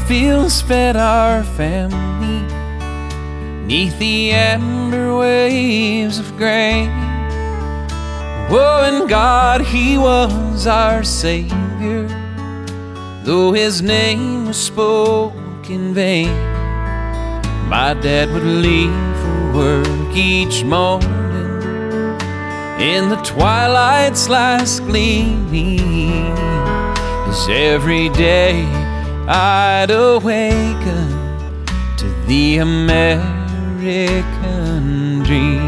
fields fed our family 'neath the amber waves of grain. Oh, and God, He was our Savior, though His name was spoke in vain. My dad would leave for work each morning in the twilight's last gleaming, as every day I'd awaken to the American dream.